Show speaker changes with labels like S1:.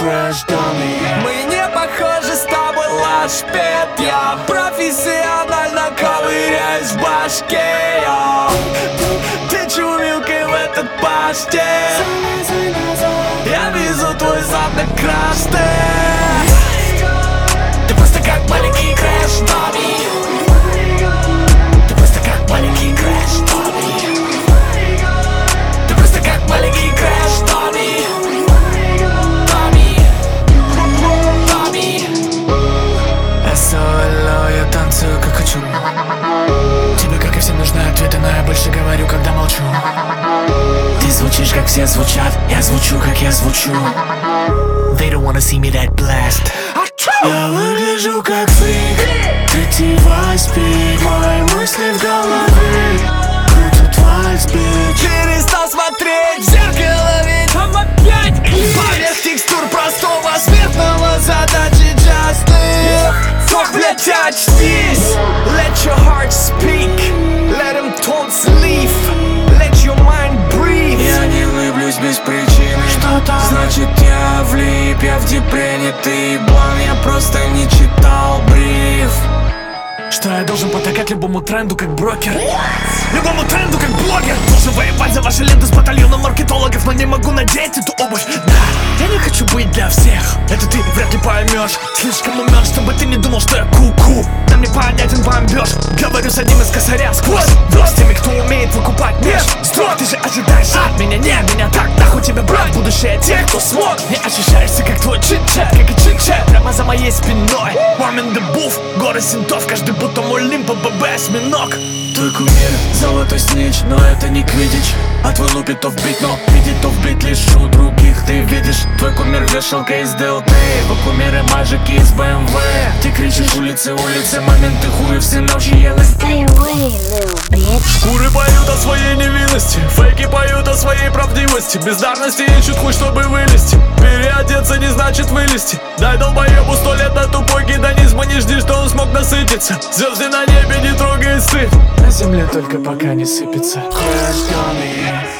S1: Crash Dummy.
S2: Мы не похожи с тобой, лашпед. Я профессионально ковыряюсь в башке. Ты чумилкой в этот паштет. Я везу твой зад на красный. Ты просто как маленький Crash Dummy. Ты просто как маленький Crash Dummy. Ты просто как маленький Crash Dummy.
S1: СОЛО, я танцую как хочу. Тебе, как и всем, нужны ответы, но я больше говорю, когда молчу. Ты звучишь, как все звучат, я звучу, как я звучу. They don't wanna see me that blast. Я выгляжу как фрик, третьего спик. Мои мысли в голове крутят вальс, bitch.
S2: Перестал смотреть в зеркало, ведь там опять поверх текстур простого смертного задачи частых. Фух, блять, очнись. Let your heart speak. Let them thoughts leave. Let your mind breathe.
S1: Я не влюблюсь без причины. Что-то значит я влип. Я в депрене, ты еблан. Я просто не читал бриф. Что я должен потакать любому тренду как брокер, любому тренду как блогер. Должен воевать за ваши ленты с батальоном маркетологов, но не могу надеть эту обувь. Да, я не хочу быть для всех. Это ты вряд ли поймешь. Слишком умен, чтобы ты не думал, что я ку-ку. Нам не понятен бомбеж. Говорю с одним из косаря сквозь дрожь. С теми, кто умеет выкупать меж строк. Ты же ожидаешь от меня, не меня так. Нахуй тебе брать будущее тех, кто смог. Не ощущаешься как твой чит-чат, как и чит-чат прямо за моей спиной. I'm in the booth, горы синтов, каждый будто мой лимп, ББ, осьминог. Твой кумир, золотой снич, но это не квиддич. А твой лупит то вбить, но видит то вбить лишь у других. Ты видишь, твой кумир вешалка из ДЛТ. Его кумиры мажики из БМВ. Ты кричишь улицы, улицы, моменты хуя все ночи ела.
S3: Stay away, little bitch.
S2: Куры поют о своей невинности, фейки поют о своей правдивости. Бездарности ищут хуй, чтобы вылезти. Переодеться не значит вылезти. Дай долбоебу 100 лет на тупой гедонизм, и не жди, что он смог насытиться. Звезды на небе не трогает стыд.
S1: На земле только пока не сыпется. Crash Dummy.